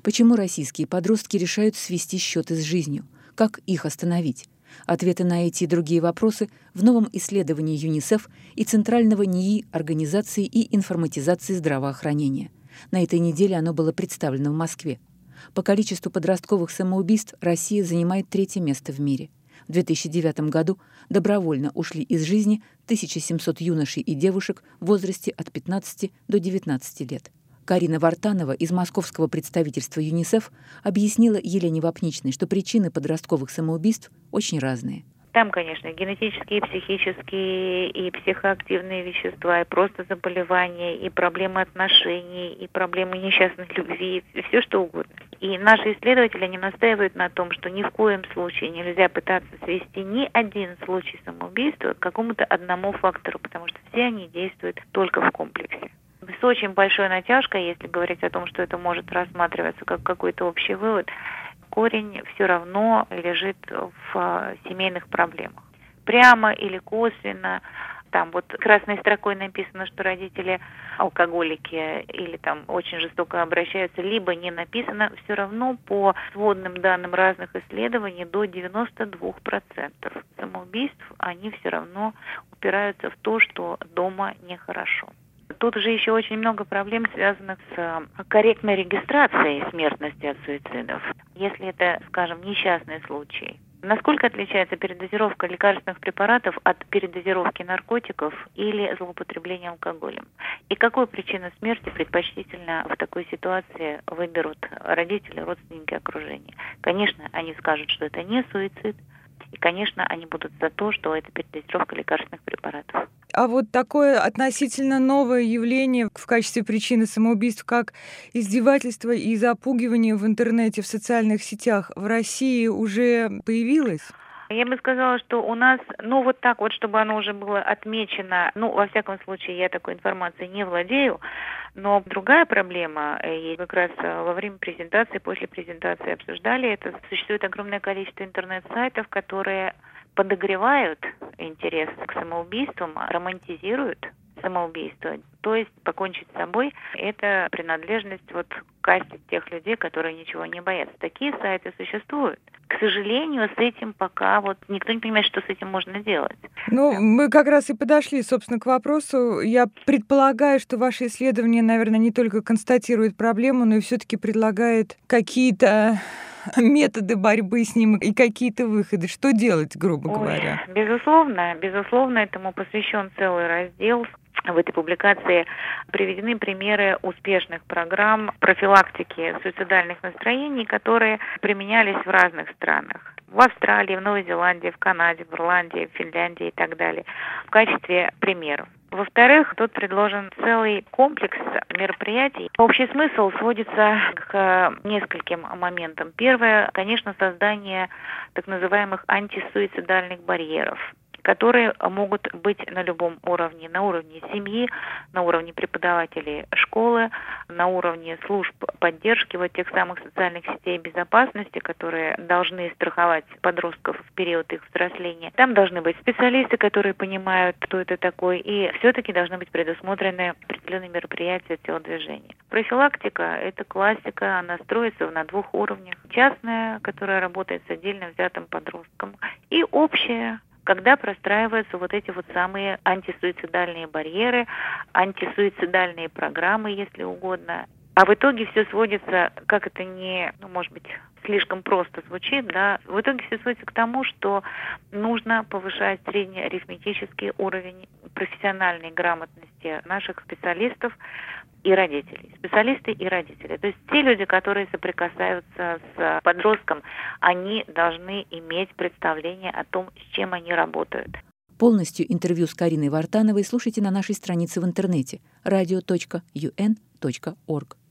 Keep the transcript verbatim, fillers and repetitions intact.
Почему российские подростки решают свести счеты с жизнью? Как их остановить? Ответы на эти и другие вопросы в новом исследовании ЮНИСЕФ и Центрального НИИ Организации и информатизации здравоохранения. На этой неделе оно было представлено в Москве. По количеству подростковых самоубийств Россия занимает третье место в мире. В две тысячи девятом году добровольно ушли из жизни тысяча семьсот юношей и девушек в возрасте от пятнадцати до девятнадцати лет. Карина Вартанова из московского представительства ЮНИСЕФ объяснила Елене Вапничной, что причины подростковых самоубийств очень разные. Там, конечно, генетические, психические и психоактивные вещества, и просто заболевания, и проблемы отношений, и проблемы несчастной любви, и все что угодно. И наши исследователи, они настаивают на том, что ни в коем случае нельзя пытаться свести ни один случай самоубийства к какому-то одному фактору, потому что все они действуют только в комплексе. С очень большой натяжкой, если говорить о том, что это может рассматриваться как какой-то общий вывод, корень все равно лежит в семейных проблемах. Прямо или косвенно, там вот красной строкой написано, что родители алкоголики или там очень жестоко обращаются, либо не написано, все равно по сводным данным разных исследований до девяноста двух процентов самоубийств, они все равно упираются в то, что дома нехорошо. Тут уже еще очень много проблем, связанных с корректной регистрацией смертности от суицидов. Если это, скажем, несчастный случай, насколько отличается передозировка лекарственных препаратов от передозировки наркотиков или злоупотребления алкоголем? И какую причину смерти предпочтительно в такой ситуации выберут родители, родственники, окружение? Конечно, они скажут, что это не суицид. И, конечно, они будут за то, что это передозировка лекарственных препаратов. А вот такое относительно новое явление в качестве причины самоубийств, как издевательство и запугивание в интернете, в социальных сетях, в России уже появилось? Я бы сказала, что у нас, ну вот так вот, чтобы оно уже было отмечено, ну, во всяком случае, я такой информацией не владею, но другая проблема, и как раз во время презентации, после презентации обсуждали это, существует огромное количество интернет-сайтов, которые подогревают интерес к самоубийствам, романтизируют самоубийство. То есть покончить с собой – это принадлежность вот к касте тех людей, которые ничего не боятся. Такие сайты существуют. К сожалению, с этим пока вот никто не понимает, что с этим можно делать. Ну, да. Мы как раз и подошли, собственно, к вопросу. Я предполагаю, что ваше исследование, наверное, не только констатирует проблему, но и все-таки предлагает какие-то методы борьбы с ним и какие-то выходы. Что делать, грубо Ой, говоря? Безусловно, безусловно, этому посвящен целый раздел. В этой публикации приведены примеры успешных программ профилактики суицидальных настроений, которые применялись в разных странах. В Австралии, в Новой Зеландии, в Канаде, в Ирландии, в Финляндии и так далее, в качестве примеров. Во-вторых, тут предложен целый комплекс мероприятий. Общий смысл сводится к нескольким моментам. Первое, конечно, создание так называемых антисуицидальных барьеров, которые могут быть на любом уровне. На уровне семьи, на уровне преподавателей школы, на уровне служб поддержки, вот тех самых социальных сетей безопасности, которые должны страховать подростков в период их взросления. Там должны быть специалисты, которые понимают, кто это такой, и все-таки должны быть предусмотрены определенные мероприятия телодвижения. Профилактика – это классика, она строится на двух уровнях. Частная, которая работает с отдельно взятым подростком, и общая, когда простраиваются вот эти вот самые антисуицидальные барьеры, антисуицидальные программы, если угодно. А в итоге все сводится, как это не, ну, может быть, слишком просто звучит, да, в итоге все сводится к тому, что нужно повышать среднеарифметический уровень профессиональной грамотности наших специалистов и родителей. Специалисты и родители. То есть те люди, которые соприкасаются с подростком, они должны иметь представление о том, с чем они работают. Полностью интервью с Кариной Вартановой слушайте на нашей странице в интернете радио точка ю эн точка орг.